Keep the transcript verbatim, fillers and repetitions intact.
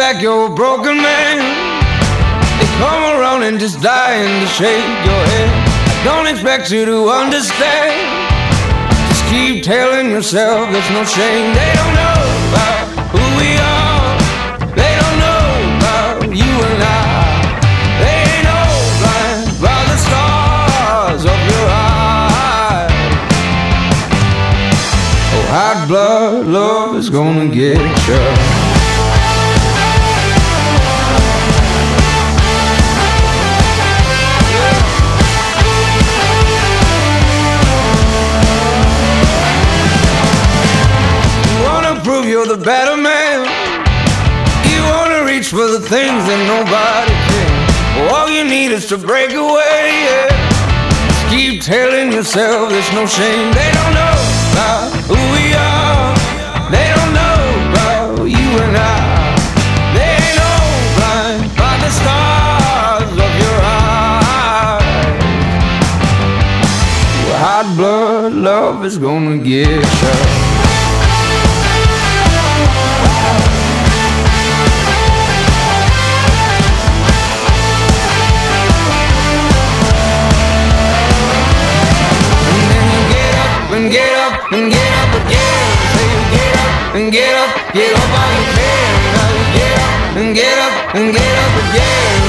back, you're a broken man. They come around and just dying to shake your head. I don't expect you to understand. Just keep telling yourself there's no shame. They don't know about who we are. They don't know about you and I. They ain't no blind by the stars of your eyes. Oh, hot blood love is gonna get you. You're the better man. You wanna reach for the things that nobody can. All you need is to break away, yeah. Just keep telling yourself there's no shame. They don't know about who we are. They don't know about you and I. They ain't no blind by the stars of your eyes. Well, hot blood love is gonna get you. And get up, and get up again. Say you get up, and get up, get up while you can. Now you get up, and get up, and get up again.